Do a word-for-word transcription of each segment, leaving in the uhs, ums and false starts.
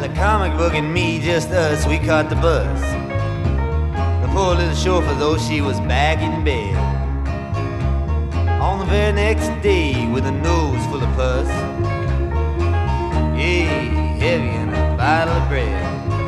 comic book and me, just us, we caught the bus. The poor little chauffeur, though, she was back in bed on the very next day with a nose full of pus. Yay, heavy in a bottle of bread.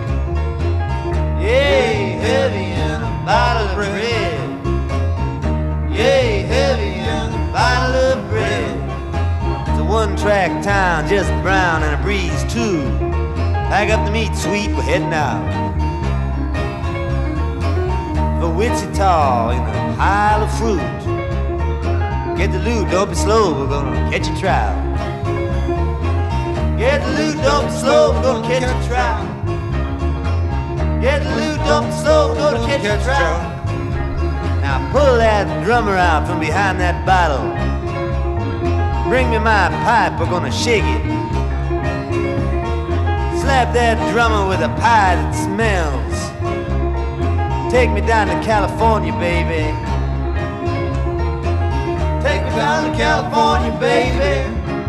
Yay, heavy in a bottle of bread. Yay, heavy in a bottle of bread. It's a one-track town, just brown and a breeze too. Pack up the meat, sweet, we're heading out for Wichita in a pile of fruit. Get the loot, don't be slow, we're gonna catch a trout. Get the loot, don't be slow, we're gonna catch a trout. Get the loot, don't be slow, we're gonna catch a trout. Now pull that drummer out from behind that bottle. Bring me my pipe, we're gonna shake it. Slap that drummer with a pie that smells. Take me down to California, baby. Take me down to California, baby.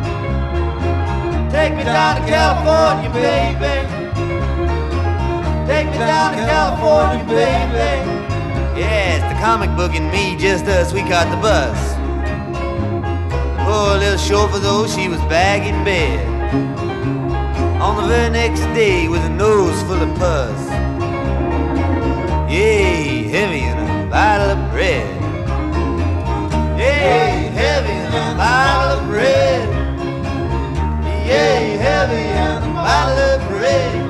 Take me down to California, baby. Take me down to California, baby. Yeah, it's the comic book and me, just us, we caught the bus. The poor little chauffeur, though, she was back in bed on the very next day with a nose full of pus. Yay, heavy in a bottle of bread. Yay, heavy in a bottle of bread. Yay, heavy in a bottle of bread.